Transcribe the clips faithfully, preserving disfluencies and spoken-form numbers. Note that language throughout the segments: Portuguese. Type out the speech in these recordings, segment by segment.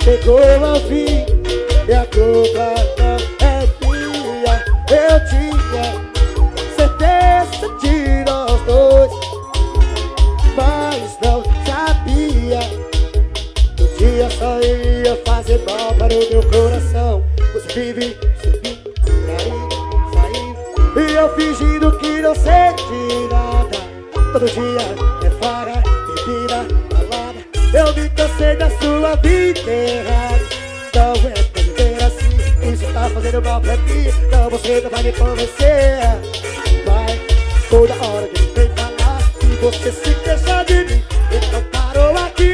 chegou ao fim e a culpa não é minha. Eu tinha certeza de nós dois, mas não sabia que um dia só ia fazer mal para o meu coração. Você vive subindo, caindo, saindo, e eu fingindo que não sente nada. Todo dia é fora, bebida, balada. Eu me cansei da sua vida errada. Não é pra viver assim, isso tá fazendo mal pra mim. Não, você não vai me convencer. Vai, toda hora que vem falar e você se queixa de mim. Então parou aqui.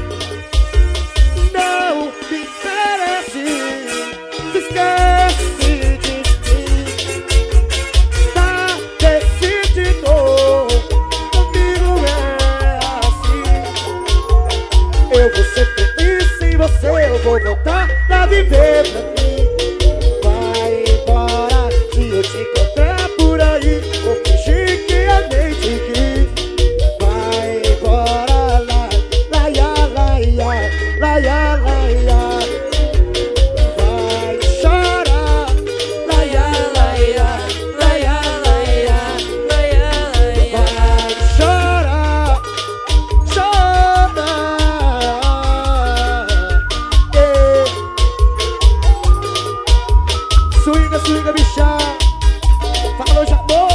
Não me interessa, se esquece de mim. Tá decidido, comigo é assim. Eu vou ser feliz sem você, eu vou voltar pra viver pra mim. Vai embora, se eu te encontrar por aí, vou fingir que eu nem te quis. Vai embora, lá, laia, laia, laia, laia. Vai chorar, laia, laia, laia, laia, laia, laia. Vai chorar, chorar. Yeah. Swinga, swinga, bicha. Falou de amor.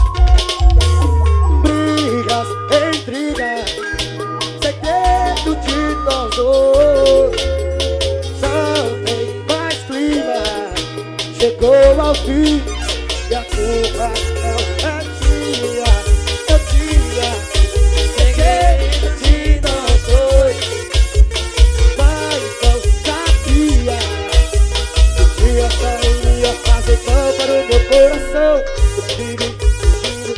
Brigas, intrigas, segredo de nós dois. Só tem mais clima. Chegou ao fim e a culpa não é minha. Eu tinha segredo de nós dois, mas não sabia que um dia só iria fazer mal para o meu coração. Eu vivi fingindo,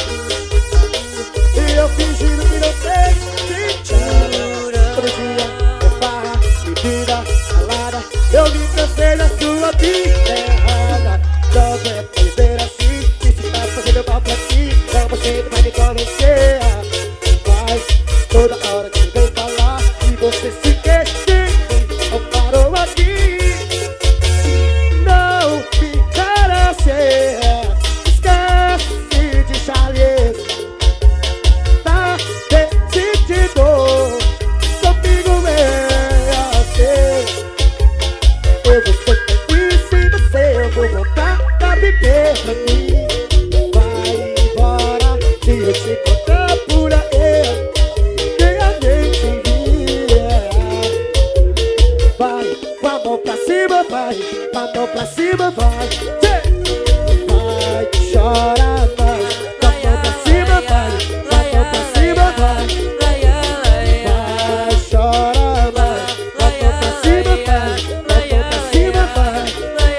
e eu fingindo que não sei sentido. Todo dia é farra, bebida, balada. Eu me cansei da sua vida errada. Não é pra viver assim, isso tá fazendo mal pra mim. Não, você não vai me convencer. Vai, toda hora que vem falar e você se queixa de mim. Não parou aqui. Não me interessa, esquece de Charles. Tá decidido, comigo é assim. Eu vou ser feliz sem você, eu vou voltar pra viver pra mim. Vai embora, se eu te encontrar por aí, que a gente via. Vai, com a mão pra cima, vai, com a mão pra cima, vai. Tchê! Vai, chora mais, com a mão pra cima, vai, com a mão pra cima, vai. Vai, chora mais, com a mão pra cima, vai, com a mão pra cima, vai. Vai,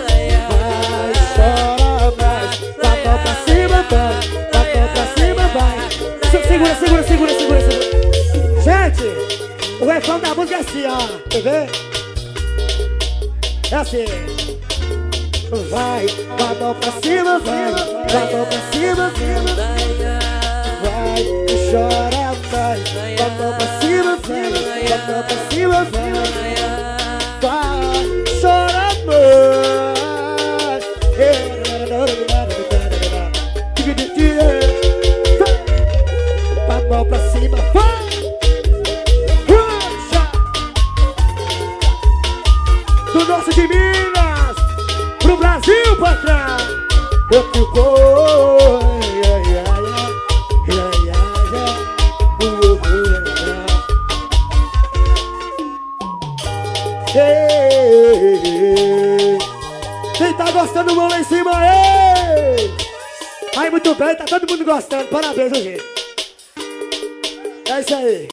chora mais, com a mão pra cima, vai, com a mão pra cima, vai. Se- Segura, segura, segura, segura, segura. Gente, o refrão da música é assim, ó. Quer ver? É assim. Vai, com a mão pra cima, vai, com a mão pra cima, cima. Vai, e chora mais, com a mão pra cima, vai, com a mão pra cima, vai. Vai, chora mais. Com a mão pra cima, vai. Puxa! Do norte de Minas pro Brasil, patrão. Eu fico, ia, ia, ia, ia, ia, ia. Uh, uh, uh, uh. Ei, quem tá gostando, mão lá em cima, ei! Aí, muito bem, tá todo mundo gostando, parabéns, gente. É isso aí.